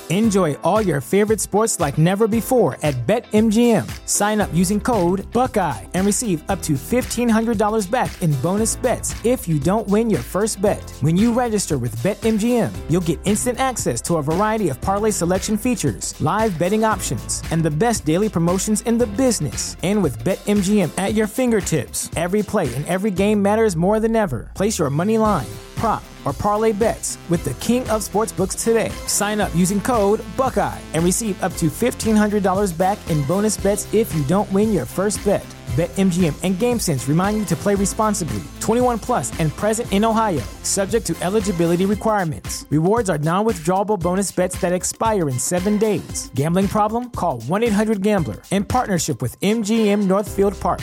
Enjoy all your favorite sports like never before at BetMGM. Sign up using code Buckeye and receive up to $1,500 back in bonus bets if you don't win your first bet. When you register with BetMGM, you'll get instant access to a variety of parlay selection features, live betting options, and the best daily promotions in the business. And with BetMGM at your fingertips, every play and every game matters more than ever. Place your money line, prop, or parlay bets with the king of sportsbooks today. Sign up using code Buckeye and receive up to $1,500 back in bonus bets if you don't win your first bet. BetMGM and GameSense remind you to play responsibly. 21 plus and present in Ohio, subject to eligibility requirements. Rewards are non-withdrawable bonus bets that expire in 7 days. Gambling problem? Call 1-800-GAMBLER. In partnership with MGM Northfield Park.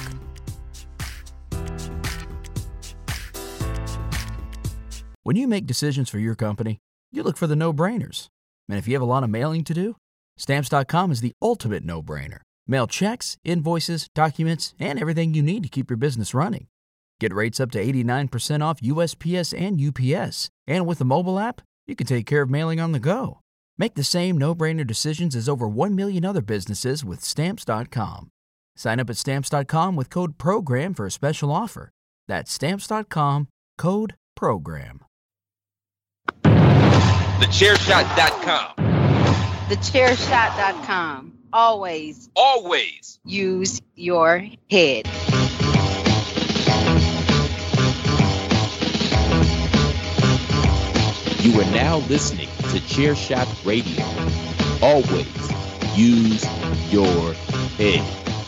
When you make decisions for your company, you look for the no-brainers. And if you have a lot of mailing to do, Stamps.com is the ultimate no-brainer. Mail checks, invoices, documents, and everything you need to keep your business running. Get rates up to 89% off USPS and UPS. And with the mobile app, you can take care of mailing on the go. Make the same no-brainer decisions as over 1 million other businesses with Stamps.com. Sign up at Stamps.com with code PROGRAM for a special offer. That's Stamps.com, code PROGRAM. TheChairShot.com. TheChairShot.com. Always use your head. You are now listening to Chairshot Radio. Always use your head.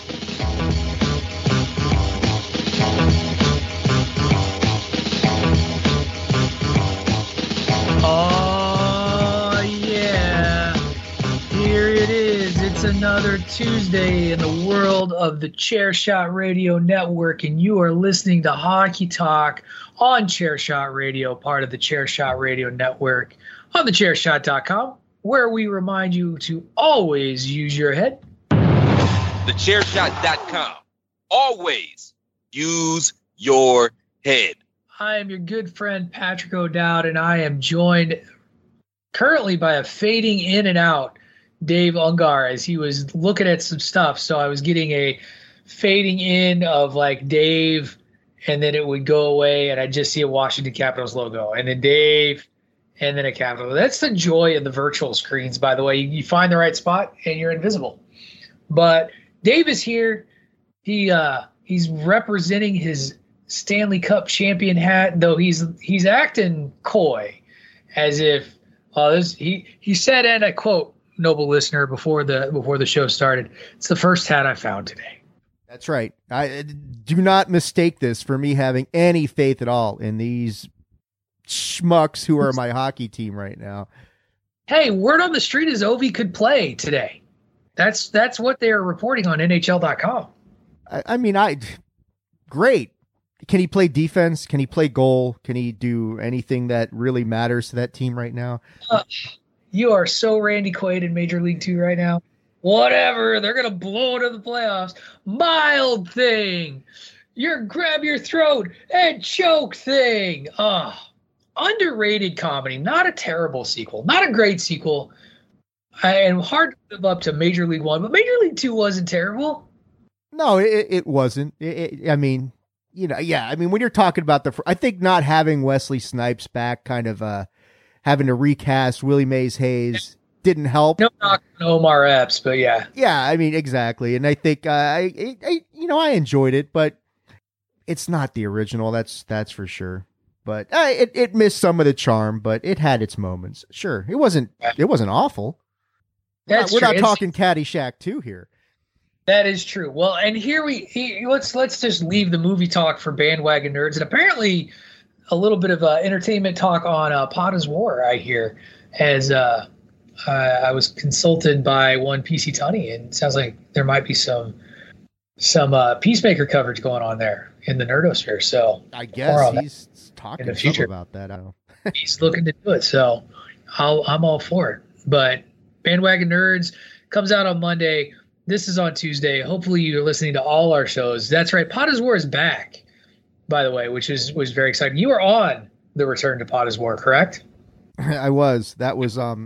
Oh, yeah. Here it is. It's another Tuesday in the world of the Chairshot Radio Network, and you are listening to Hockey Talk on Chairshot Radio, part of the Chairshot Radio Network, on thechairshot.com, where we remind you to always use your head. TheChairShot.com. Always use your head. I am your good friend, Patrick O'Dowd, and I am joined currently by a fading in and out Dave Ungar as he was looking at some stuff. So I was getting a fading in of like Dave, and then it would go away, and I'd just see a Washington Capitals logo, and then Dave, and then a Capital. That's the joy of the virtual screens, by the way. You find the right spot, and you're invisible. But Dave is here. He's representing his Stanley Cup champion hat, though he's acting coy, as if he said, and I quote, noble listener, before the show started, it's the first hat I found today. That's right. I do not mistake this for me having any faith at all in these schmucks who are my hockey team right now. Hey, word on the street is Ovi could play today. That's what they're reporting on NHL.com. Great. Can he play defense? Can he play goal? Can he do anything that really matters to that team right now? You are so Randy Quaid in Major League 2 right now. Whatever. They're going to blow into the playoffs. Mild thing. Grab your throat and choke thing. Underrated comedy. Not a terrible sequel. Not a great sequel. And hard to live up to Major League 1, but Major League 2 wasn't terrible. No, it wasn't. When you're talking about I think not having Wesley Snipes back, kind of having to recast Willie Mays Hayes didn't help. No knock on Omar Epps, but yeah. Yeah, I mean, exactly. And I think I enjoyed it, but it's not the original. That's for sure. But it missed some of the charm, but it had its moments. Sure, it wasn't awful. We're not talking Caddyshack 2 here. That is true. Well, and here let's just leave the movie talk for bandwagon nerds, and apparently a little bit of entertainment talk on Pot is War, I hear, as I was consulted by one PC Tunney, and it sounds like there might be some Peacemaker coverage going on there in the nerdosphere. So I guess he's talking in the future about that. I don't know. He's looking to do it, so I'm all for it. But bandwagon nerds comes out on Monday. This is on Tuesday. Hopefully you're listening to all our shows. That's right. Pot is War is back, by the way, which was very exciting. You were on the return to Pot is War, correct? I was. That was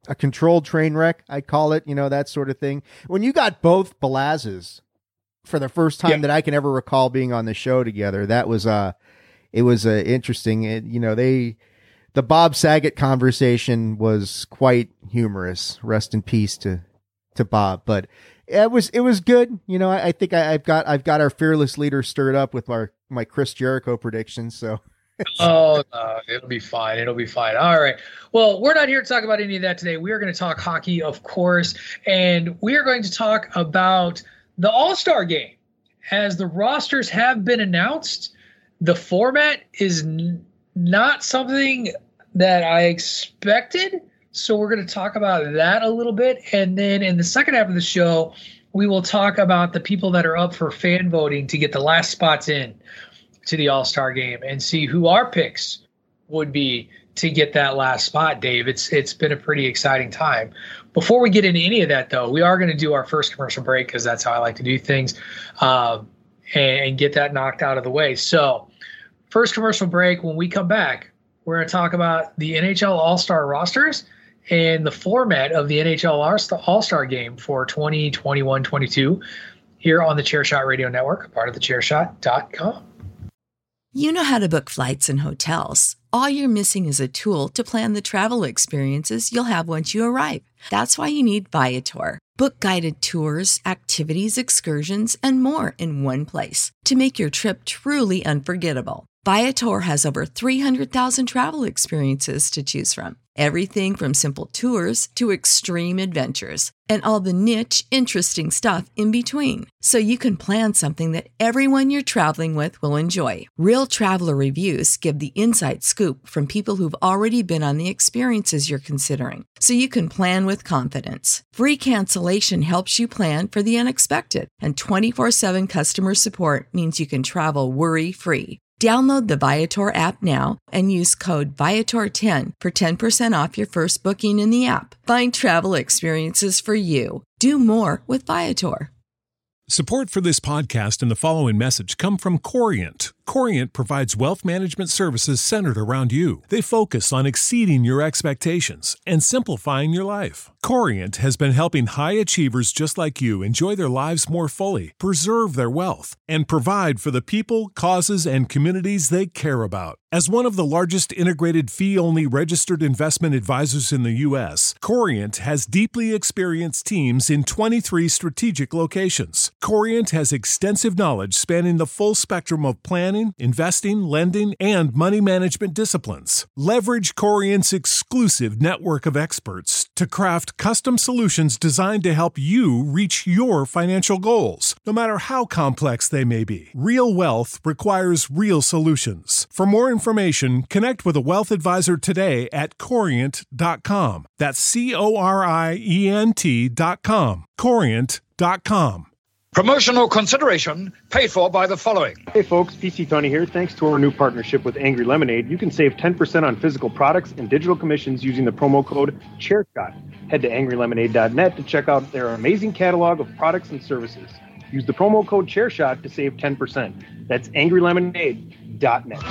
a controlled train wreck, I call it, that sort of thing. When you got both Balazs for the first time that I can ever recall being on the show together, that was it was interesting. The Bob Saget conversation was quite humorous. Rest in peace to Bob, but it was good. I think I've got our fearless leader stirred up with my Chris Jericho predictions. So. Oh, no, it'll be fine. It'll be fine. All right. Well, we're not here to talk about any of that today. We are going to talk hockey, of course, and we are going to talk about the All-Star Game. As the rosters have been announced, the format is not something that I expected, so we're going to talk about that a little bit, and then in the second half of the show, we will talk about the people that are up for fan voting to get the last spots in to the All-Star Game and see who our picks would be to get that last spot, Dave. It's been a pretty exciting time. Before we get into any of that, though, we are going to do our first commercial break because that's how I like to do things, and get that knocked out of the way. So first commercial break. When we come back, we're going to talk about the NHL All-Star rosters and the format of the NHL All-Star Game for 2021-22 here on the Chairshot Radio Network, a part of thechairshot.com. You know how to book flights and hotels. All you're missing is a tool to plan the travel experiences you'll have once you arrive. That's why you need Viator. Book guided tours, activities, excursions, and more in one place to make your trip truly unforgettable. Viator has over 300,000 travel experiences to choose from. Everything from simple tours to extreme adventures and all the niche, interesting stuff in between. So you can plan something that everyone you're traveling with will enjoy. Real traveler reviews give the inside scoop from people who've already been on the experiences you're considering. So you can plan with confidence. Free cancellation helps you plan for the unexpected. And 24/7 customer support means you can travel worry-free. Download the Viator app now and use code Viator10 for 10% off your first booking in the app. Find travel experiences for you. Do more with Viator. Support for this podcast and the following message come from Corient. Corient provides wealth management services centered around you. They focus on exceeding your expectations and simplifying your life. Corient has been helping high achievers just like you enjoy their lives more fully, preserve their wealth, and provide for the people, causes, and communities they care about. As one of the largest integrated fee-only registered investment advisors in the U.S., Corient has deeply experienced teams in 23 strategic locations. Corient has extensive knowledge spanning the full spectrum of planning, investing, lending, and money management disciplines. Leverage Corient's exclusive network of experts to craft custom solutions designed to help you reach your financial goals, no matter how complex they may be. Real wealth requires real solutions. For more information, connect with a wealth advisor today at Corient.com. That's Corient.com. Corient.com. Promotional consideration paid for by the following. Hey folks, PC Tony here. Thanks to our new partnership with Angry Lemonade, you can save 10% on physical products and digital commissions using the promo code ChairShot. Head to angrylemonade.net to check out their amazing catalog of products and services. Use the promo code ChairShot to save 10%. That's angrylemonade.net.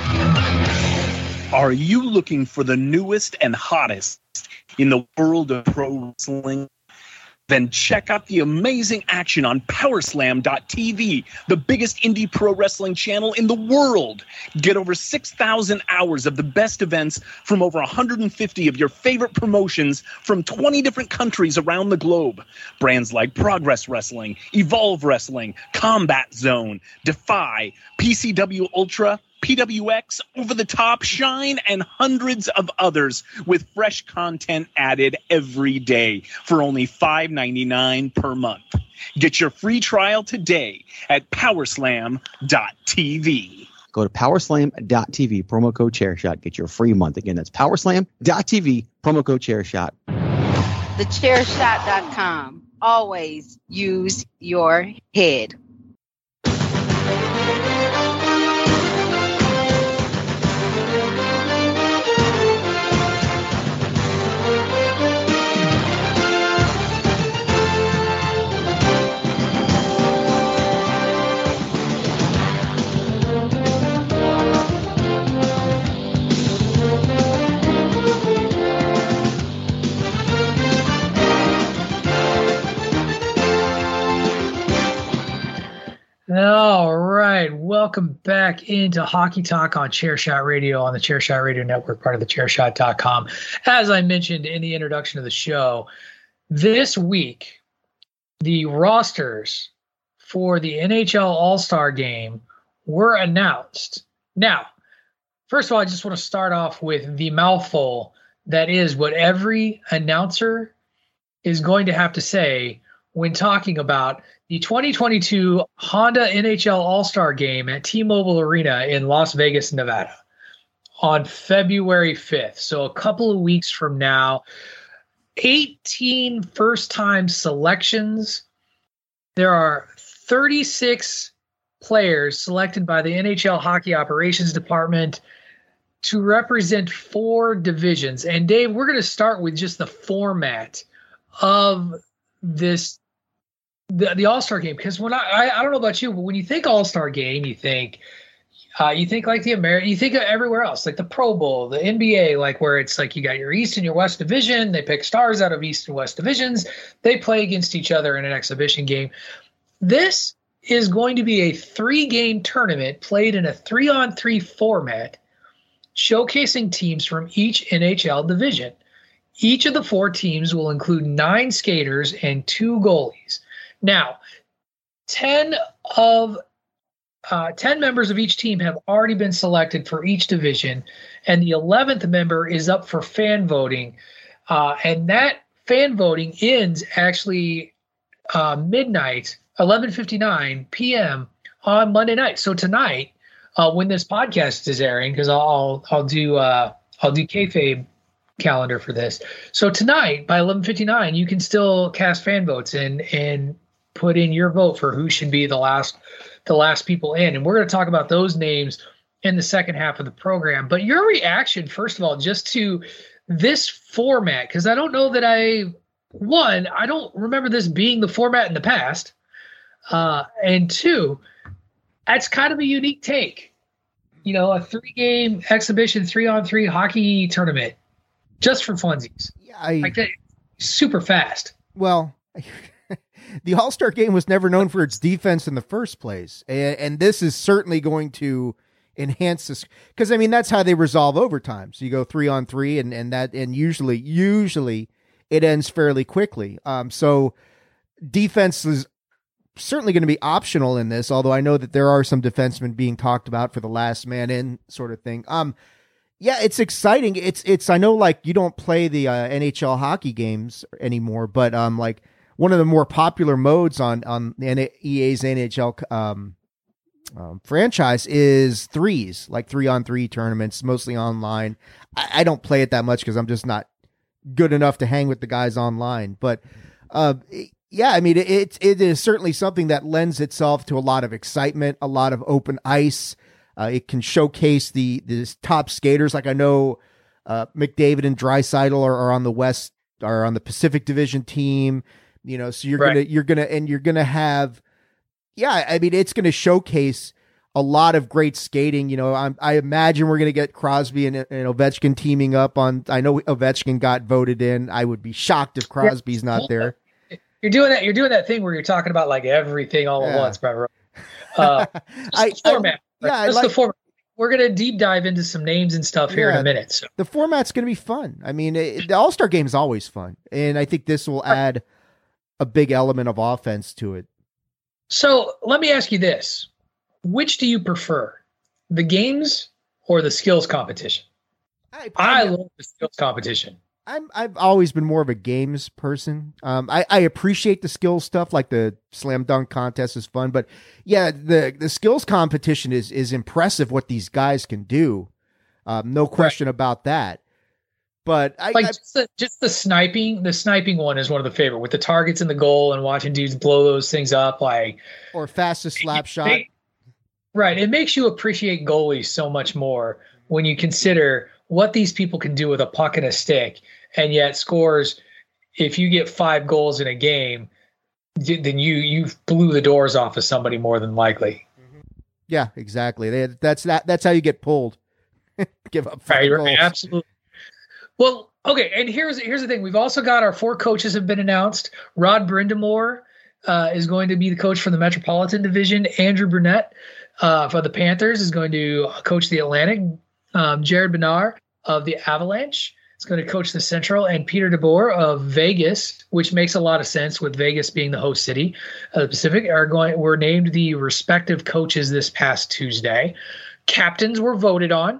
Are you looking for the newest and hottest in the world of pro wrestling? Then check out the amazing action on Powerslam.tv, the biggest indie pro wrestling channel in the world. Get over 6,000 hours of the best events from over 150 of your favorite promotions from 20 different countries around the globe. Brands like Progress Wrestling, Evolve Wrestling, Combat Zone, Defy, PCW Ultra, PWX, Over the Top, Shine, and hundreds of others with fresh content added every day for only $5.99 per month. Get your free trial today at Powerslam.tv. Go to Powerslam.tv, promo code ChairShot. Get your free month. Again, that's Powerslam.tv, promo code ChairShot. TheChairShot.com. Always use your head. welcome back into Hockey Talk on Chairshot Radio on the Chairshot Radio Network, part of the Chairshot.com. As I mentioned in the introduction of the show, this week, the rosters for the NHL All-Star Game were announced. Now, first of all, I just want to start off with the mouthful that is what every announcer is going to have to say when talking about the 2022 Honda NHL All-Star Game at T-Mobile Arena in Las Vegas, Nevada on February 5th. So a couple of weeks from now, 18 first-time selections. There are 36 players selected by the NHL Hockey Operations Department to represent 4 divisions. And Dave, we're going to start with just the format of this, the All-Star Game, because when I don't know about you, but when you think All-Star Game, you think like the American, you think of everywhere else, like the Pro Bowl, the NBA, like where it's like you got your East and your West division. They pick stars out of East and West divisions. They play against each other in an exhibition game. This is going to be a 3-game tournament played in a 3-on-3 format, showcasing teams from each NHL division. Each of the 4 teams will include 9 skaters and 2 goalies. Now, 10 members of each team have already been selected for each division, and the 11th member is up for fan voting. And that fan voting ends actually midnight, 11:59 p.m. on Monday night. So tonight, when this podcast is airing, because I'll do kayfabe calendar for this. So tonight by 11:59, you can still cast fan votes and put in your vote for who should be the last people in. And we're going to talk about those names in the second half of the program. But your reaction, first of all, just to this format, because I don't know that I don't remember this being the format in the past. And 2, that's kind of a unique take. You know, a 3-game exhibition, 3-on-3 hockey tournament, just for funsies. Like that, super fast. Well, the All-Star Game was never known for its defense in the first place. And this is certainly going to enhance this, because I mean, that's how they resolve overtime. So you go 3-on-3 and usually it ends fairly quickly. So defense is certainly going to be optional in this, although I know that there are some defensemen being talked about for the last man in sort of thing. Yeah, it's exciting. It's I know, like, you don't play the NHL hockey games anymore, but like one of the more popular modes on EA's NHL franchise is 3s, like 3-on-3 tournaments, mostly online. I don't play it that much because I'm just not good enough to hang with the guys online. But yeah, I mean, it is certainly something that lends itself to a lot of excitement, a lot of open ice. It can showcase the top skaters. Like I know McDavid and Draisaitl are on the Pacific Division team. You know, so you're gonna have, yeah. I mean, it's gonna showcase a lot of great skating. You know, I imagine we're gonna get Crosby and Ovechkin teaming up on. I know Ovechkin got voted in. I would be shocked if Crosby's not there. You're doing that thing where you're talking about like everything all at once, bro. The format. The format. We're going to deep dive into some names and stuff here in a minute. So. The format's going to be fun. I mean, the All-Star Game is always fun, and I think this will add a big element of offense to it. So let me ask you this. Which do you prefer, the games or the skills competition? I love the skills competition. I've always been more of a games person. I appreciate the skills stuff, like the slam dunk contest is fun, but yeah, the skills competition is impressive what these guys can do. No question about that. But just the sniping one is one of the favorite, with the targets in the goal and watching dudes blow those things up, or fastest slap shot. Right. It makes you appreciate goalies so much more when you consider what these people can do with a puck and a stick, and yet scores. If you get 5 goals in a game, then you blew the doors off of somebody more than likely. Yeah, exactly. That's how you get pulled. Give up 5 goals. Right, absolutely. Well, okay, and here's the thing. We've also got our 4 coaches have been announced. Rod Brindamore is going to be the coach for the Metropolitan Division. Andrew Burnett for the Panthers is going to coach the Atlantic. Jared Bednar of the Avalanche is going to coach the Central, and Peter DeBoer of Vegas, which makes a lot of sense with Vegas being the host city of the Pacific, were named the respective coaches this past Tuesday. Captains were voted on,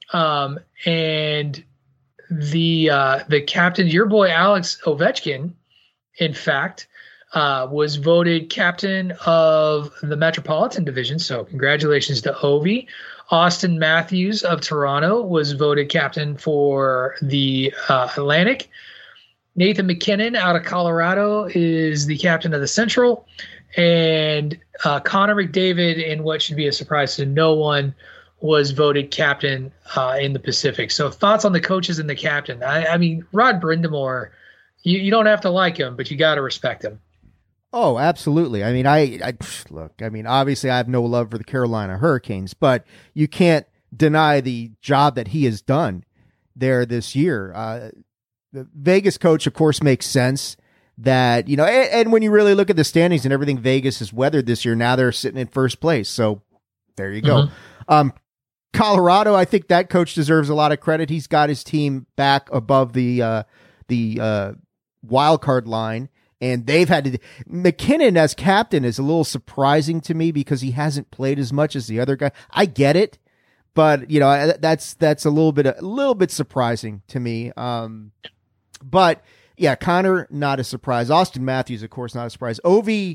and the captain, your boy Alex Ovechkin, in fact, was voted captain of the Metropolitan Division. So congratulations to Ovi. Austin Matthews of Toronto was voted captain for the Atlantic. Nathan McKinnon out of Colorado is the captain of the Central. And Connor McDavid, in what should be a surprise to no one, was voted captain in the Pacific. So thoughts on the coaches and the captain. I mean, Rod Brindamore, you don't have to like him, but you got to respect him. Oh, absolutely. I mean, I look, I mean, obviously I have no love for the Carolina Hurricanes, but you can't deny the job that he has done there this year. The Vegas coach, of course, makes sense that, you know, and when you really look at the standings and everything Vegas has weathered this year, now they're sitting in first place. So there you go. Mm-hmm. Colorado, I think that coach deserves a lot of credit. He's got his team back above the wild card line. And they've had to. McKinnon as captain is a little surprising to me because he hasn't played as much as the other guy. I get it, but you know that's a little bit surprising to me. But yeah, Connor, not a surprise. Austin Matthews, of course, not a surprise. Ovi,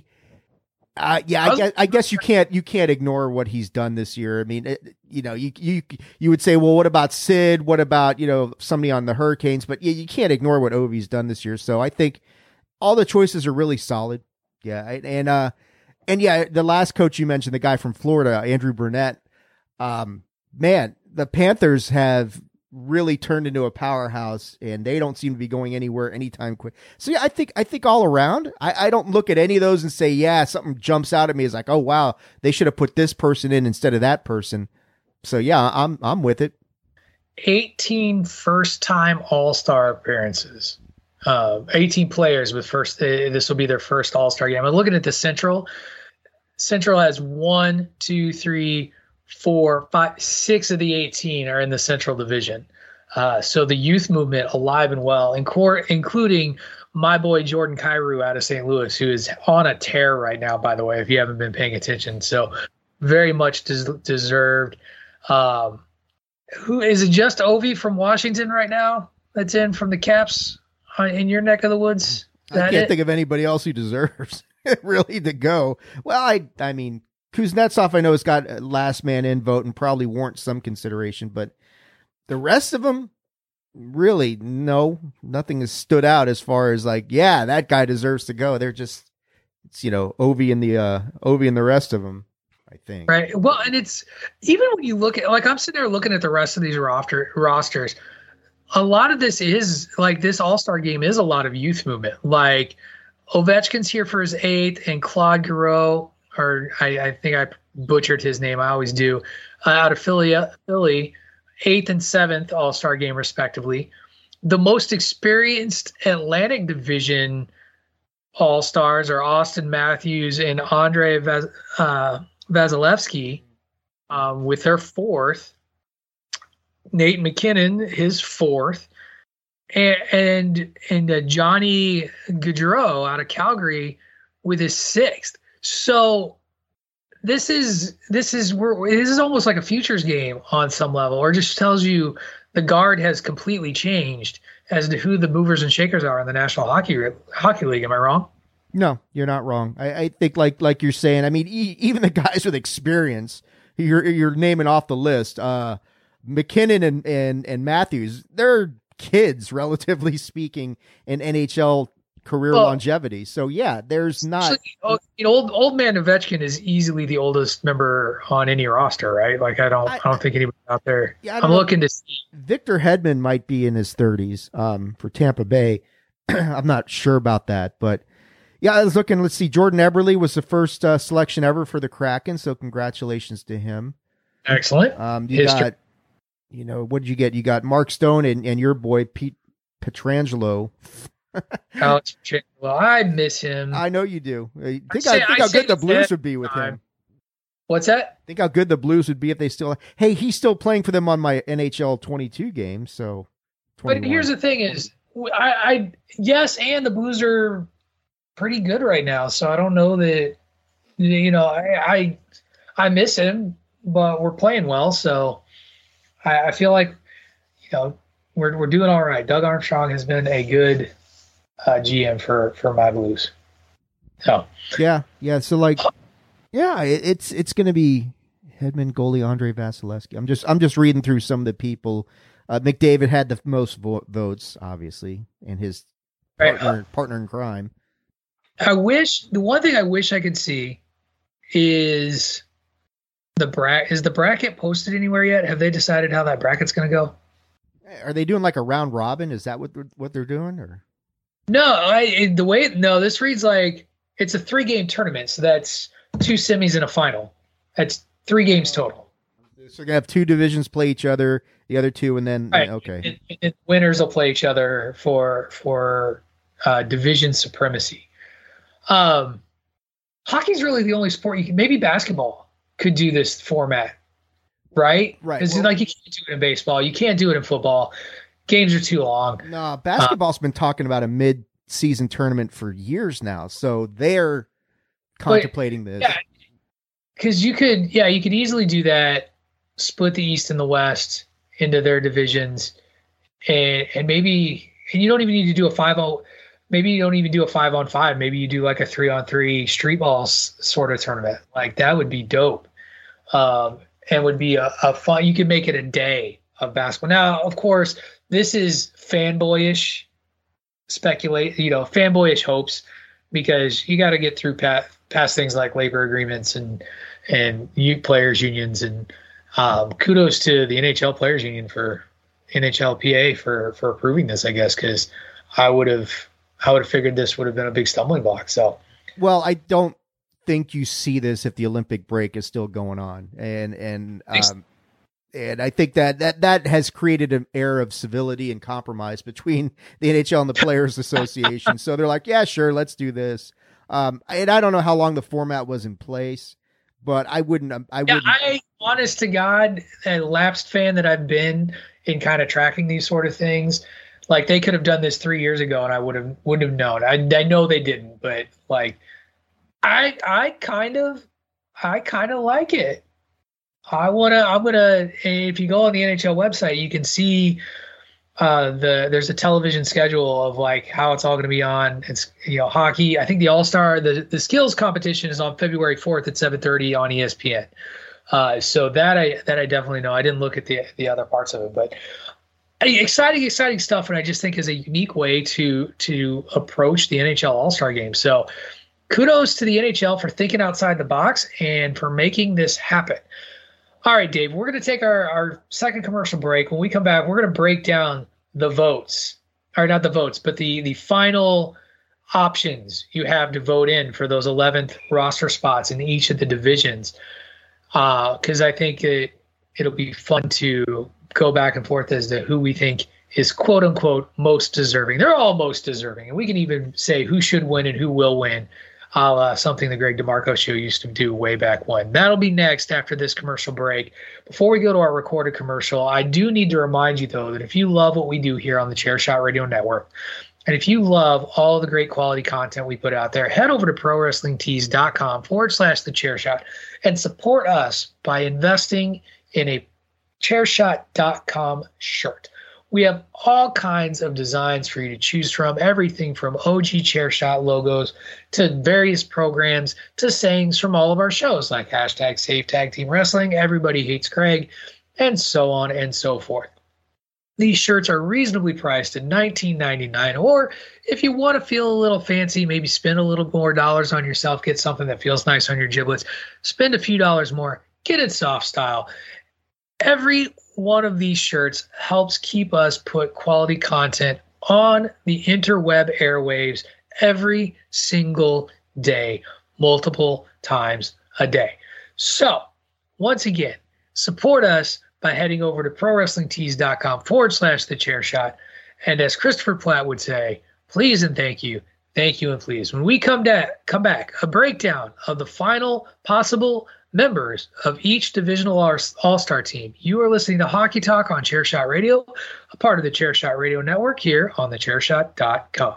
I guess you can't ignore what he's done this year. I mean, you would say, well, what about Sid? What about somebody on the Hurricanes? But yeah, you can't ignore what Ovi's done this year. So I think all the choices are really solid. Yeah. And yeah, the last coach you mentioned, the guy from Florida, Andrew Burnett, man, the Panthers have really turned into a powerhouse and they don't seem to be going anywhere anytime quick. So yeah, I think all around, I don't look at any of those and say, yeah, something jumps out at me. It's like, oh, wow, they should have put this person in instead of that person. So yeah, I'm with it. 18 first-time All-Star appearances. 18 players with this will be their first All-Star game. I'm looking at the Central. Central has 1, 2, 3, 4, 5, 6 of the 18 are in the Central Division. So the youth movement alive and well, including my boy Jordan Kyrou out of St. Louis, who is on a tear right now, by the way, if you haven't been paying attention. So very much deserved. Who is it? Just Ovi from Washington right now that's in from the Caps in your neck of the woods? I can't think of anybody else who deserves really to go. Well, I mean, Kuznetsov, I know, has got a last man in vote and probably warrants some consideration, but the rest of them, really, no, nothing has stood out as far as like, yeah, that guy deserves to go. They're just, it's Ovi and the rest of them, I think. Right. Well, and it's even when you look at, like, I'm sitting there looking at the rest of these rosters. A lot of this is like this All-Star game is a lot of youth movement. Like Ovechkin's here for his 8th, and Claude Giroux, or I think I butchered his name. I always do. Out of Philly, 8th and 7th All-Star game, respectively. The most experienced Atlantic Division All-Stars are Austin Matthews and Andrei Vasilevsky with their 4th. Nate McKinnon, his 4th. And Johnny Gaudreau out of Calgary with his 6th. So this is almost like a futures game on some level, or just tells you the guard has completely changed as to who the movers and shakers are in the National Hockey League. Am I wrong? No, you're not wrong. I think like you're saying. I mean, even the guys with experience, you're naming off the list. McKinnon and Matthews, they're kids, relatively speaking, in NHL career longevity. So yeah, there's not. Old man Ovechkin is easily the oldest member on any roster, right? Like I don't think anybody out there. Yeah, I'm looking to see. Victor Hedman might be in his 30s for Tampa Bay. I'm not sure about that, but yeah, I was looking. Let's see. Jordan Eberle was the first selection ever for the Kraken, so congratulations to him. Excellent. You got, what did you get? You got Mark Stone and your boy Pete Pietrangelo. Alex, well, I miss him. I know you do. Think how good the Blues would be with him. What's that? Think how good the Blues would be if they still. Hey, he's still playing for them on my NHL 22 game. So, 21. But here's the thing: is yes, and the Blues are pretty good right now. So I don't know that. I miss him, but we're playing well. So I feel like we're doing all right. Doug Armstrong has been a good GM for my Blues. So yeah. So it's going to be Hedman, goalie Andre Vasilevsky. I'm just reading through some of the people. McDavid had the most votes, obviously, and his partner in crime. The one thing I wish I could see is the bracket posted anywhere yet? Have they decided how that bracket's going to go? Are they doing like a round robin? Is that what they're doing, or? No, this reads like it's a 3-game tournament, so that's 2 semis and a final. That's 3 games total. So they're gonna have 2 divisions play each other, the other 2, and then right. Okay. And winners will play each other for division supremacy. Hockey's really the only sport maybe basketball could do this format, right? Right. Because like you can't do it in baseball, you can't do it in football. Games are too long. No, basketball's been talking about a mid-season tournament for years now, so they're contemplating this. Yeah, because you could easily do that. Split the East and the West into their divisions, and you don't even need to do a 5-0. Maybe you don't even do a 5-on-5. Maybe you do like a 3-on-3 street ball sort of tournament. Like that would be dope, and would be a fun. You could make it a day of basketball. Now, of course, this is fanboyish fanboyish hopes, because you got to get through past things like labor agreements and players unions, and kudos to the NHL Players Union for NHLPA for approving this, I guess, because I would have figured this would have been a big stumbling block. So, well, I don't think you see this if the Olympic break is still going on, and I think that has created an air of civility and compromise between the NHL and the Players Association. So they're like, yeah, sure, let's do this. And I don't know how long the format was in place, but I wouldn't. Honest to God, a lapsed fan that I've been in kind of tracking these sort of things, like they could have done this 3 years ago and I wouldn't have known. I know they didn't, but like I kind of like it. I'm gonna if you go on the NHL website, you can see there's a television schedule of like how it's all going to be on. It's hockey. I think the All-Star the skills competition is on February 4th at 7:30 on ESPN. So that I definitely know. I didn't look at the other parts of it, but exciting stuff. And I just think is a unique way to approach the NHL All-Star game. So kudos to the NHL for thinking outside the box and for making this happen. All right, Dave, we're going to take our second commercial break. When we come back, we're going to break down the votes, or not the votes, but the final options you have to vote in for those 11th roster spots in each of the divisions. Because I think it'll be fun to go back and forth as to who we think is quote unquote most deserving. They're all most deserving, and we can even say who should win and who will win. Something the Greg DeMarco show used to do way back when. That'll be next after this commercial break. Before we go to our recorded commercial, I do need to remind you, though, that if you love what we do here on the Chairshot Radio Network, and if you love all the great quality content we put out there, head over to ProWrestlingTees.com/thechairshot and support us by investing in a Chairshot.com shirt. We have all kinds of designs for you to choose from, everything from OG Chairshot logos to various programs to sayings from all of our shows like #SaveTagTeamWrestling, Everybody Hates Craig, and so on and so forth. These shirts are reasonably priced at $19.99, or if you want to feel a little fancy, maybe spend a little more dollars on yourself, get something that feels nice on your giblets, spend a few dollars more, get it soft style. Every one of these shirts helps keep us put quality content on the interweb airwaves every single day, multiple times a day. So, once again, support us by heading over to ProWrestlingTees.com/thechairshot. And as Christopher Platt would say, please and thank you and please. When we come back, a breakdown of the final possible members of each divisional all-star team. You are listening to Hockey Talk on Chairshot Radio, a part of the Chairshot Radio Network here on thechairshot.com.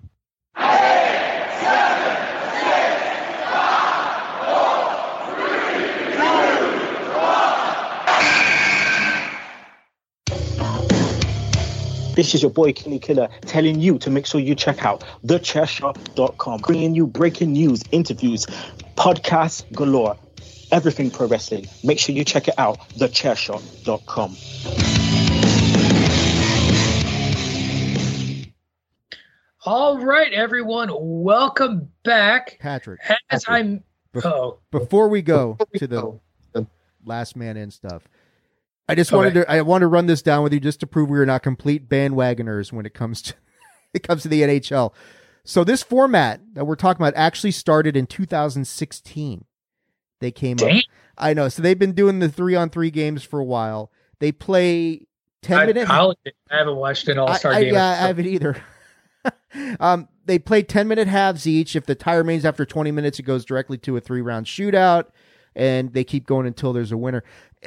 This is your boy Kenny Killer telling you to make sure you check out thechairshot.com, bringing you breaking news, interviews, podcasts galore, everything pro wrestling. Make sure you check it out, thechairshot.com. All right, everyone, welcome back. Patrick. Before we go to the last man in stuff, I just want to run this down with you just to prove we are not complete bandwagoners when it comes to the NHL. So this format that we're talking about actually started in 2016. They came up. I know. So they've been doing the 3-on-3 games for a while. They play 10-minute. I haven't watched an All-Star game. Yeah, I haven't either. They play 10-minute halves each. If the tie remains after 20 minutes, it goes directly to a 3-round shootout, and they keep going until there's a winner.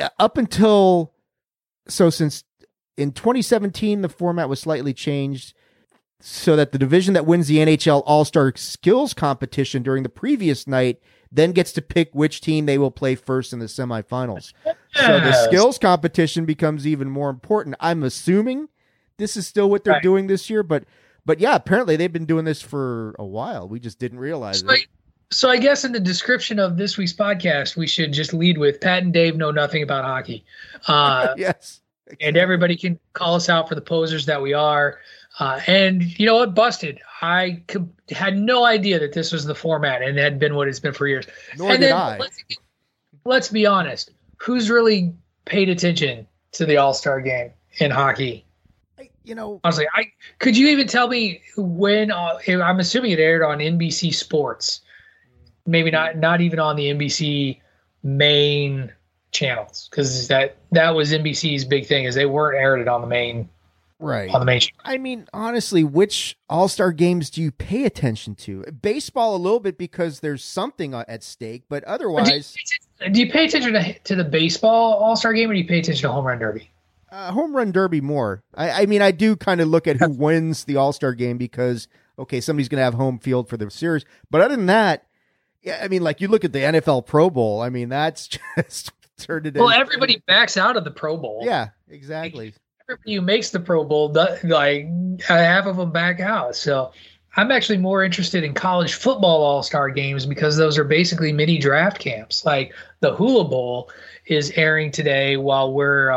Since in 2017, the format was slightly changed so that the division that wins the NHL All-Star Skills Competition during the previous night then gets to pick which team they will play first in the semifinals. Yes. So the skills competition becomes even more important. I'm assuming this is still what they're doing this year, but yeah, apparently they've been doing this for a while. We just didn't realize it. So I guess in the description of this week's podcast, we should just lead with Pat and Dave know nothing about hockey. Yes. Exactly. And everybody can call us out for the posers that we are. And you know what? Busted. I had no idea that this was the format and had been what it's been for years. Nor did I. Let's be honest. Who's really paid attention to the All-Star game in hockey? Honestly, could you even tell me when? I'm assuming it aired on NBC Sports. Maybe not even on the NBC main channels, because that was NBC's big thing, is they weren't aired it on the main. Right. On the main channel. I mean, honestly, which All-Star games do you pay attention to? Baseball a little bit because there's something at stake, but otherwise. Do you pay attention to the baseball All-Star game, or do you pay attention to Home Run Derby? Home Run Derby more. I mean, I do kind of look at who wins the All-Star game because, okay, somebody's going to have home field for the series. But other than that, yeah, I mean, like you look at the NFL Pro Bowl. I mean, that's just turned into. Well, everybody backs out of the Pro Bowl. Yeah, exactly. Everybody who makes the Pro Bowl, like half of them back out. So I'm actually more interested in college football All-Star games because those are basically mini draft camps. Like the Hula Bowl is airing today while we're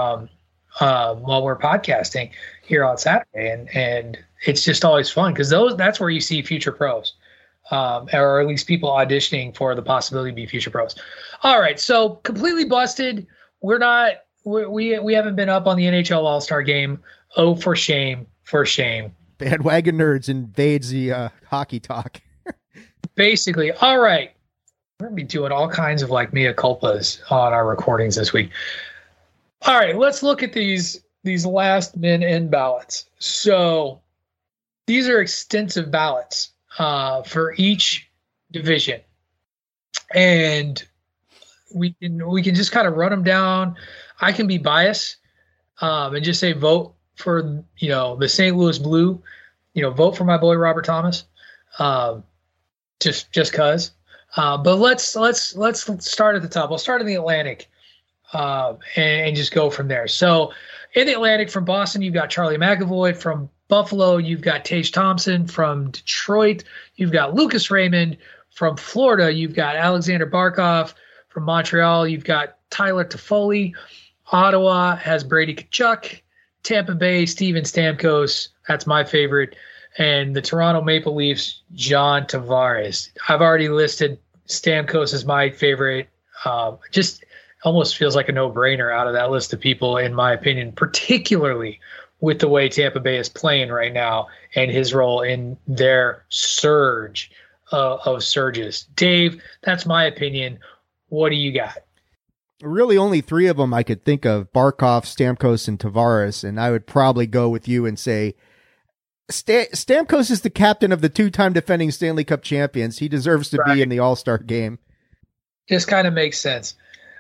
podcasting here on Saturday, and it's just always fun because that's where you see future pros, or at least people auditioning for the possibility to be future pros. All right, so completely busted. We haven't been up on the NHL All-Star game. Oh, for shame, for shame. Bandwagon Nerds invades the hockey talk. Basically, all right. We're going to be doing all kinds of like mea culpas on our recordings this week. All right, let's look at these last men in ballots. So these are extensive ballots for each division, and we can just kind of run them down. I can be biased and just say vote for the St. Louis Blue. Vote for my boy Robert Thomas. Just cause. But let's start at the top. I'll start in the Atlantic. And just go from there. So in the Atlantic, from Boston, you've got Charlie McAvoy. From Buffalo, you've got Tage Thompson. From Detroit, you've got Lucas Raymond. From Florida, you've got Alexander Barkov. From Montreal, you've got Tyler Toffoli. Ottawa has Brady Tkachuk. Tampa Bay, Steven Stamkos. That's my favorite. And the Toronto Maple Leafs, John Tavares. I've already listed Stamkos as my favorite. Just almost feels like a no-brainer out of that list of people, in my opinion, particularly with the way Tampa Bay is playing right now and his role in their surge of surges. Dave, that's my opinion. What do you got? Really only three of them I could think of: Barkov, Stamkos, and Tavares. And I would probably go with you and say Stamkos is the captain of the two-time defending Stanley Cup champions. He deserves to be in the All-Star game. Just kind of makes sense.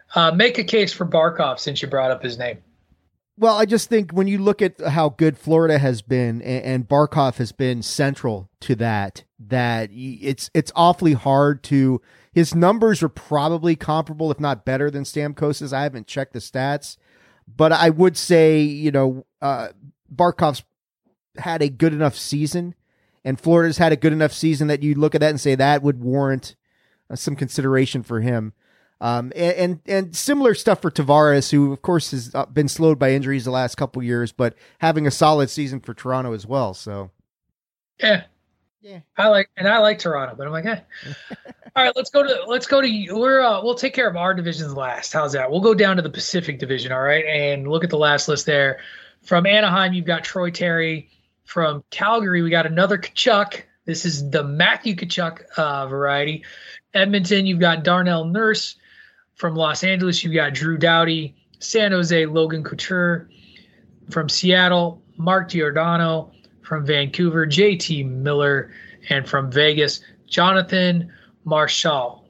Make a case for Barkov since you brought up his name. Well, I just think when you look at how good Florida has been, and Barkov has been central to that it's awfully hard to. His numbers are probably comparable, if not better, than Stamkos's. I haven't checked the stats, but I would say Barkov's had a good enough season, and Florida's had a good enough season that you look at that and say that would warrant some consideration for him. And similar stuff for Tavares, who of course has been slowed by injuries the last couple years, but having a solid season for Toronto as well. So, yeah, I like Toronto, but I'm like, all right, let's go to we'll take care of our divisions last. How's that? We'll go down to the Pacific Division, all right, and look at the last list there. From Anaheim, you've got Troy Terry. From Calgary, we got another Tkachuk. This is the Matthew Tkachuk variety. Edmonton, you've got Darnell Nurse. From Los Angeles, you've got Drew Doughty. San Jose, Logan Couture. From Seattle, Mark Giordano. From Vancouver, JT Miller. And from Vegas, Jonathan Marchessault.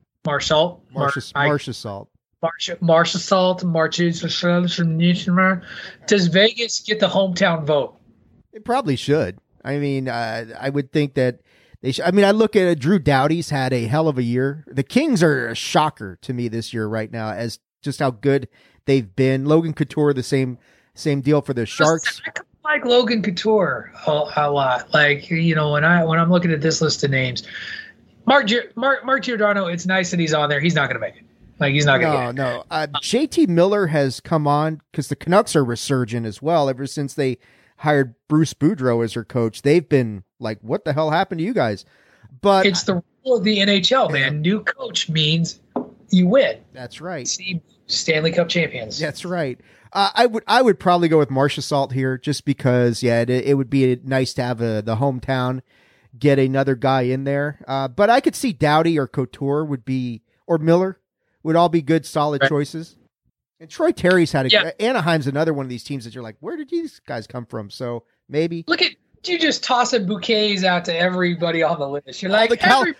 Does Vegas get the hometown vote? It probably should. I mean, I would think that they should. I mean, I look at Drew Doughty's had a hell of a year. The Kings are a shocker to me this year right now as just how good they've been. Logan Couture, the same deal for the Sharks. I like Logan Couture a lot. Like, when I'm looking at this list of names, Mark Giordano, it's nice that he's on there. He's not going to make it. Like, he's not going to get it. No. JT Miller has come on because the Canucks are resurgent as well. Ever since they hired Bruce Boudreau as their coach, they've been like, what the hell happened to you guys? But it's the rule of the NHL, man. New coach means you win. That's right. See, Stanley Cup champions. That's right. I would probably go with Marchessault here just because, it would be nice to have the hometown get another guy in there. But I could see Doughty or Couture or Miller would all be good, solid choices. And Troy Terry's had Anaheim's another one of these teams that you're like, where did these guys come from? So maybe look at you just tossing bouquets out to everybody on the list. You're like,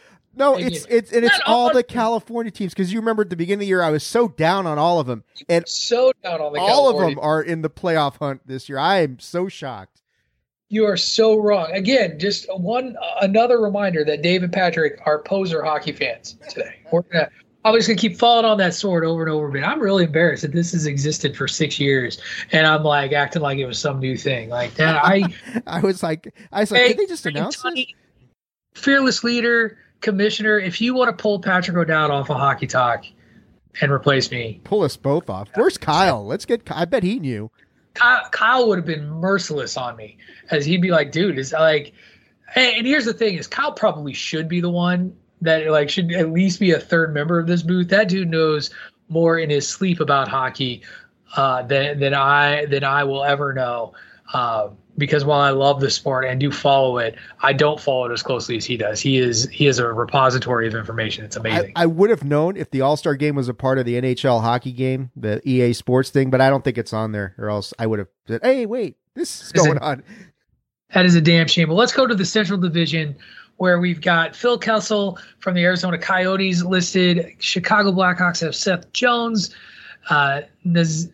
it's all the California teams, because you remember at the beginning of the year I was so down on all of them, and so down on all of them are in the playoff hunt this year. I am so shocked. You are so wrong. Again, just another reminder that Dave and Patrick are poser hockey fans today. I'm just going to keep falling on that sword over and over again. I'm really embarrassed that this has existed for 6 years, and I'm like acting like it was some new thing. Like that, I was like, did they just announce this? Fearless leader, commissioner, if you want to pull Patrick O'Dowd off of Hockey Talk and replace me, pull us both off. Where's Kyle? I bet he knew. Kyle would have been merciless on me, as he'd be like, dude, it's like, hey, and here's the thing is Kyle probably should be the one that should at least be a third member of this booth. That dude knows more in his sleep about hockey than I will ever know. Because while I love the sport and do follow it, I don't follow it as closely as he does. He is a repository of information. It's amazing. I would have known if the All-Star game was a part of the NHL hockey game, the EA Sports thing, but I don't think it's on there, or else I would have said, hey, wait, this is going on. That is a damn shame. But let's go to the Central Division, where we've got Phil Kessel from the Arizona Coyotes listed. Chicago Blackhawks have Seth Jones, Nazem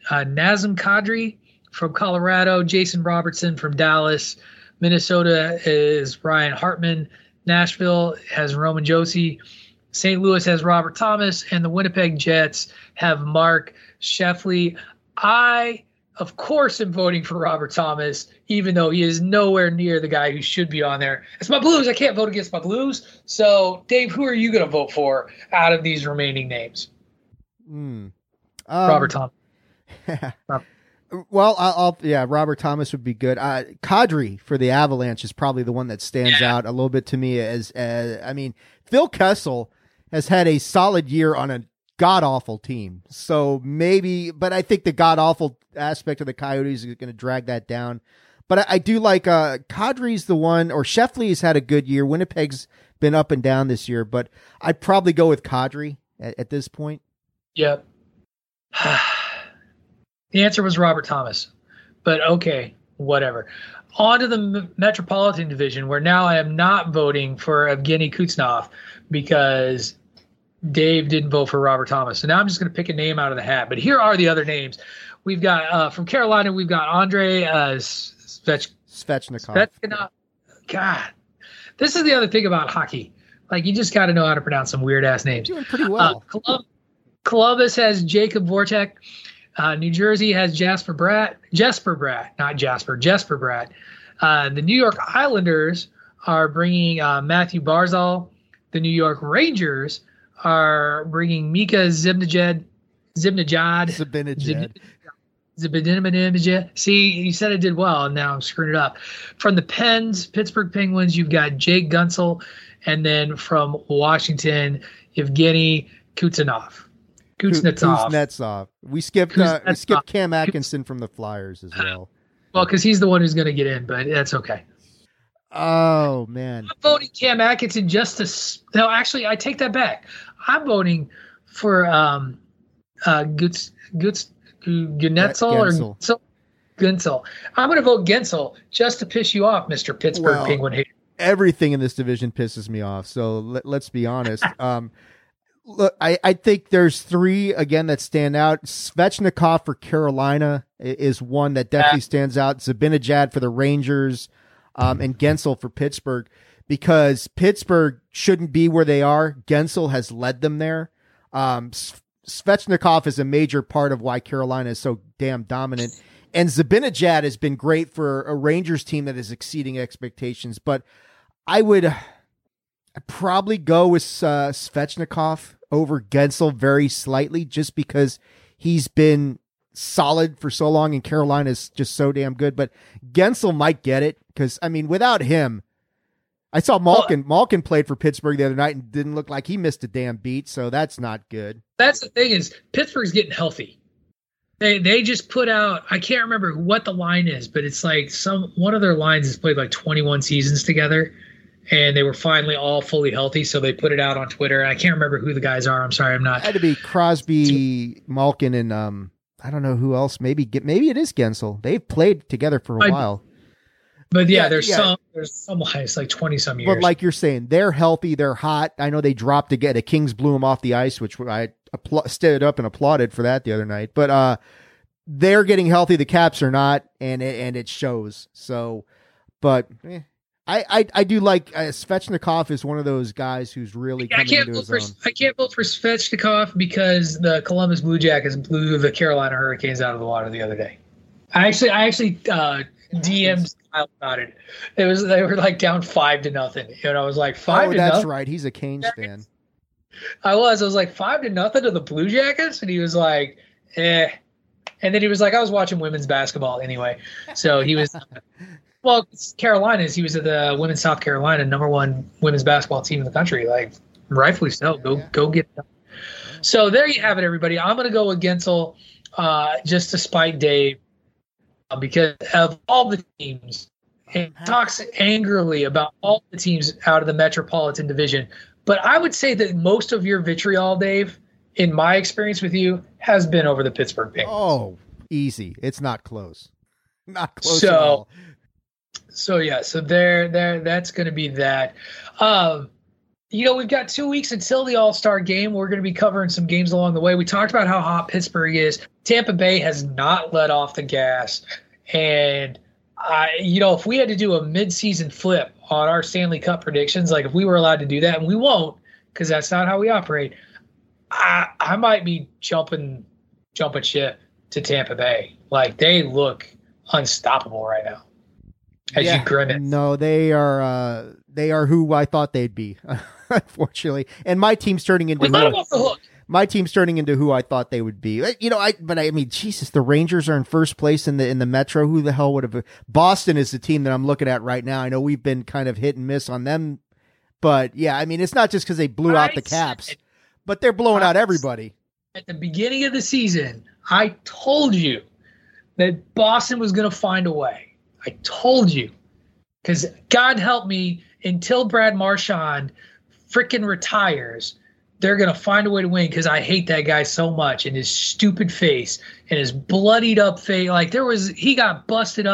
Kadri from Colorado, Jason Robertson from Dallas. Minnesota is Ryan Hartman. Nashville has Roman Josi. St. Louis has Robert Thomas, and the Winnipeg Jets have Mark Sheffley. I, of course, am voting for Robert Thomas, even though he is nowhere near the guy who should be on there. It's my Blues. I can't vote against my Blues. So, Dave, who are you going to vote for out of these remaining names? Robert Thomas. Well, Robert Thomas would be good. Kadri for the Avalanche is probably the one that stands out a little bit to me. Phil Kessel has had a solid year on a god-awful team. So maybe, but I think the god-awful aspect of the Coyotes is going to drag that down. But I do like Kadri's the one, or Sheffley's had a good year. Winnipeg's been up and down this year, but I'd probably go with Kadri at this point. Yep. The answer was Robert Thomas, but okay, whatever. On to the Metropolitan Division, where now I am not voting for Evgeny Kuznetsov because Dave didn't vote for Robert Thomas. So now I'm just going to pick a name out of the hat. But here are the other names. We've got from Carolina, we've got Andre Svechnikov. God, this is the other thing about hockey. Like, you just got to know how to pronounce some weird-ass names. Doing pretty well. Columbus has Jacob Voracek. New Jersey has Jesper Bratt. The New York Islanders are bringing Matthew Barzal. The New York Rangers are bringing Mika Zibanejad. See, you said it did well, and now I'm screwing it up. From the Pittsburgh Penguins, you've got Jake Guentzel, and then from Washington, Evgeny Kuznetsov. We skipped Cam Atkinson from the Flyers as well. Well, because he's the one who's going to get in, but that's okay. Oh, man. I'm voting Cam Atkinson no, actually, I take that back. I'm voting for Guentzel. I'm going to vote Guentzel just to piss you off, Mr. Pittsburgh Penguin hater. Everything in this division pisses me off, so let's be honest. Look, I think there's three, again, that stand out. Svechnikov for Carolina is one that definitely stands out. Zibanejad for the Rangers, and Guentzel for Pittsburgh, because Pittsburgh shouldn't be where they are. Guentzel has led them there. Svechnikov is a major part of why Carolina is so damn dominant. And Zibanejad has been great for a Rangers team that is exceeding expectations. But I'd probably go with Svechnikov over Guentzel very slightly, just because he's been solid for so long and Carolina is just so damn good. But Guentzel might get it because, I mean, without him, I saw Malkin. Malkin played for Pittsburgh the other night and didn't look like he missed a damn beat, so that's not good. That's the thing, is Pittsburgh's getting healthy. They just put out, I can't remember what the line is, but it's like one of their lines has played like 21 seasons together, and they were finally all fully healthy, so they put it out on Twitter. I can't remember who the guys are. I'm sorry, I'm not. It had to be Crosby, Malkin, and I don't know who else. Maybe it is Guentzel. They've played together for a while. But there's some lines like 20 some years. But like you're saying, they're healthy, they're hot. I know they dropped again. The Kings blew them off the ice, which I stood up and applauded for that the other night. But they're getting healthy. The Caps are not, and it shows. So, but I do like Svechnikov is one of those guys who's really coming into his own. I can't vote for Svechnikov because the Columbus Blue Jackets blew the Carolina Hurricanes out of the water the other day. I actually DM'd Kyle about it. They were like down 5-0, and I was like 5-0. Oh, that's right. He's a Canes fan. I was like 5-0 to the Blue Jackets, and he was like, eh. And then he was like, I was watching women's basketball anyway. So he was, well, it's Carolinas. He was at the women's South Carolina #1 women's basketball team in the country. Like, rightfully so. Go get it done. So there you have it, everybody. I'm going to go with Guentzel just to spite Dave. Because of all the teams, he talks angrily about all the teams out of the Metropolitan Division. But I would say that most of your vitriol, Dave, in my experience with you, has been over the Pittsburgh Penguins. Oh, easy. It's not close. Not close at all. So there, that's going to be that. We've got 2 weeks until the All-Star game. We're going to be covering some games along the way. We talked about how hot Pittsburgh is. Tampa Bay has not let off the gas. And, if we had to do a mid-season flip on our Stanley Cup predictions, like if we were allowed to do that, and we won't because that's not how we operate, I might be jumping ship to Tampa Bay. Like, they look unstoppable right now. As you grimace. No, they are who I thought they'd be, unfortunately. And my team's turning into who I thought they would be. I mean, Jesus, the Rangers are in first place in the Metro. Who the hell would have? Boston is the team that I'm looking at right now. I know we've been kind of hit and miss on them, but yeah, I mean, it's not just because they blew out the Caps, but they're blowing out everybody. At the beginning of the season, I told you that Boston was going to find a way. I told you, because God help me, until Brad Marchand frickin' retires, they're going to find a way to win, because I hate that guy so much, and his stupid face and his bloodied up face. Like, he got busted up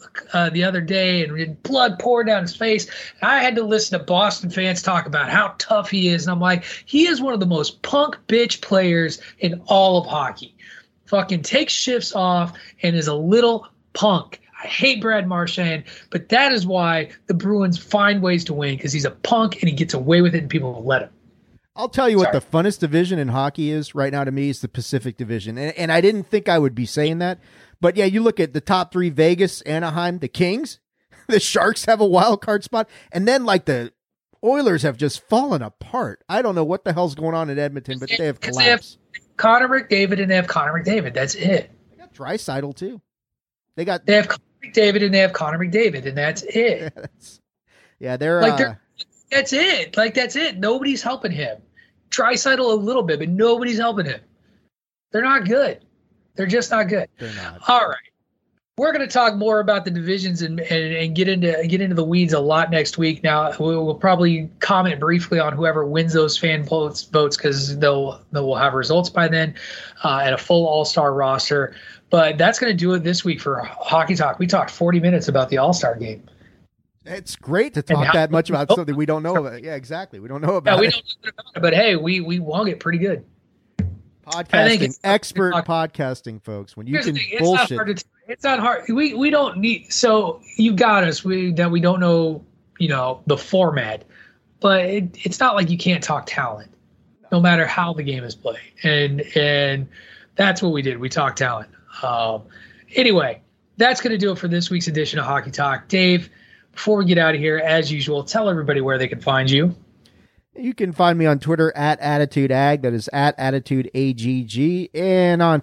the other day, and blood poured down his face. And I had to listen to Boston fans talk about how tough he is. And I'm like, he is one of the most punk bitch players in all of hockey. Fucking takes shifts off and is a little punk. I hate Brad Marchand, but that is why the Bruins find ways to win, because he's a punk and he gets away with it and people will let him. I'll tell you what the funnest division in hockey is right now to me is the Pacific Division. And I didn't think I would be saying that. But yeah, you look at the top three, Vegas, Anaheim, the Kings, the Sharks have a wild card spot. And then like the Oilers have just fallen apart. I don't know what the hell's going on in Edmonton, but they have collapsed. They have Connor McDavid and they have Connor McDavid. That's it. They got Draisaitl too. They have Connor McDavid and they have Connor McDavid, and that's it. They're like that's it. Like, that's it. Nobody's helping him. Draisaitl a little bit, but nobody's helping him. They're not good. They're just not good. They're not. All right. We're going to talk more about the divisions and get into the weeds a lot next week. Now, we'll probably comment briefly on whoever wins those fan votes because we'll have results by then and a full all-star roster. But that's going to do it this week for Hockey Talk. We talked 40 minutes about the All-Star game. It's great to talk that much about something we don't know about. Yeah, exactly. We don't know about we don't know about it, but hey, we won it pretty good. Podcasting, expert podcasting, folks. When you can bullshit. It's not hard. We don't need. So you got us. We don't know. The format, but it's not like you can't talk talent, no matter how the game is played. And that's what we did. We talked talent. Anyway, that's going to do it for this week's edition of Hockey Talk. Dave, before we get out of here, as usual, tell everybody where they can find you. You can find me on Twitter at AttitudeAg, that is at AttitudeAGG, and on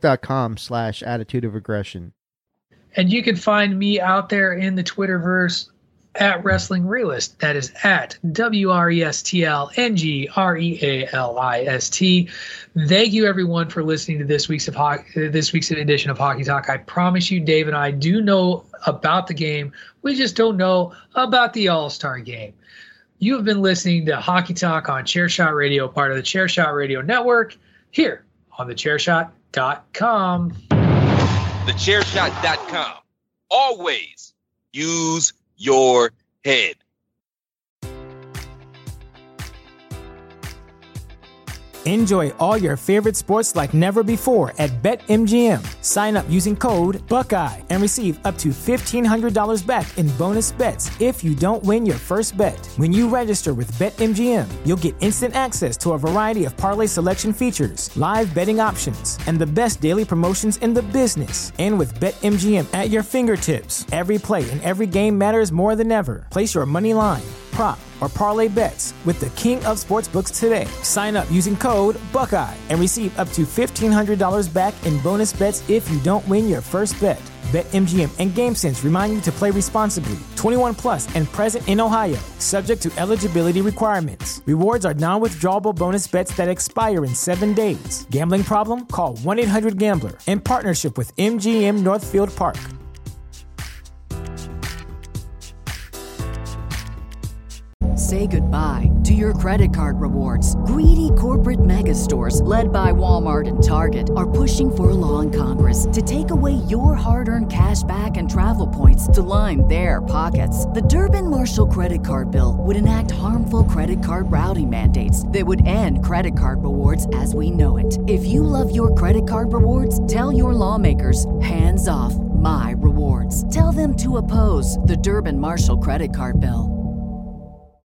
Facebook.com/AttitudeOfAggression. And you can find me out there in the Twitterverse at Wrestling Realist. That is at WRESTLNGREALIST. Thank you, everyone, for listening to this week's edition of Hockey Talk. I promise you, Dave and I do know about the game. We just don't know about the All-Star game. You have been listening to Hockey Talk on Chairshot Radio, part of the Chairshot Radio Network, here on thechairshot.com. Thechairshot.com. Always use your head. Enjoy all your favorite sports like never before at BetMGM. Sign up using code Buckeye and receive up to $1,500 back in bonus bets if you don't win your first bet. When you register with BetMGM, you'll get instant access to a variety of parlay selection features, live betting options, and the best daily promotions in the business. And with BetMGM at your fingertips, every play and every game matters more than ever. Place your money line, prop, or parlay bets with the king of sportsbooks today. Sign up using code Buckeye and receive up to $1,500 back in bonus bets if you don't win your first bet. BetMGM and GameSense remind you to play responsibly. 21 plus and present in Ohio, subject to eligibility requirements. Rewards are non-withdrawable bonus bets that expire in 7 days. Gambling problem? Call 1-800-GAMBLER. In partnership with MGM Northfield Park. Say goodbye to your credit card rewards. Greedy corporate mega stores, led by Walmart and Target, are pushing for a law in Congress to take away your hard-earned cash back and travel points to line their pockets. The Durbin-Marshall credit card bill would enact harmful credit card routing mandates that would end credit card rewards as we know it. If you love your credit card rewards, tell your lawmakers, hands off my rewards. Tell them to oppose the Durbin-Marshall credit card bill.